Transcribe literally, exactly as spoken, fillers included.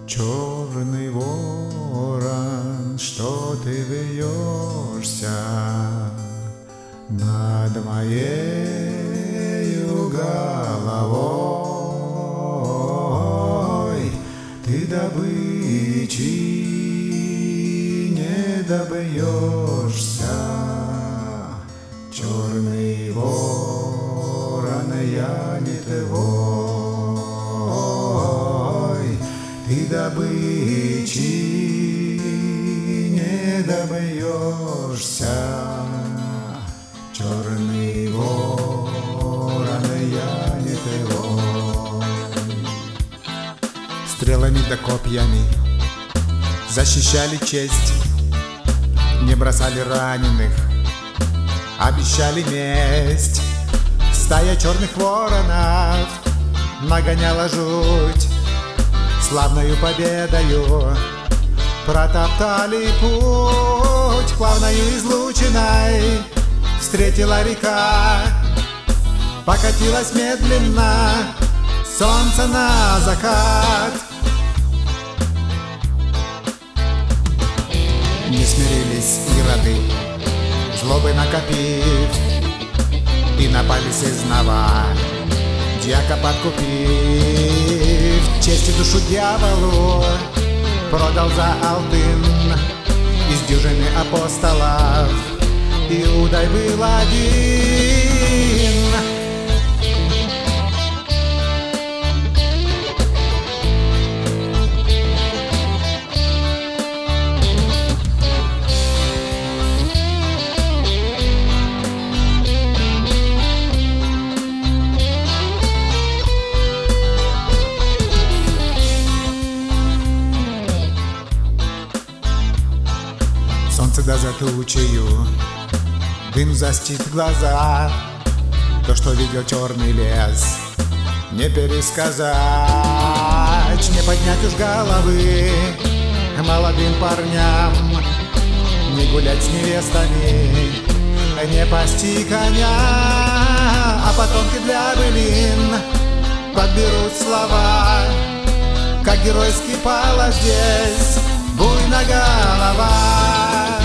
Черный ворон, что ты вьешься над моею головой? Ты добычи не добьешься, черный ворон, я не твой. Ты добычи не добьешься, черный ворон, я не твой. Стрелами да копьями защищали честь, не бросали раненых, обещали месть. Стая черных воронов нагоняла жуть, славною победою протоптали путь. Плавною излучиной встретила река, покатилась медленно солнце на закат. Не смирились ироды, злобы накопив, и напались изнова, дьяка подкупив. Честь и душу дьяволу продал за алтын, из дюжины апостолов Иудой был один. Солнце да за тучею, дым застит глаза. То, что видел черный лес, не пересказать, не поднять уж головы молодым парням, не гулять с невестами, не пасти коня. А потомки для былин подберут слова, как геройски пала здесь буйная голова.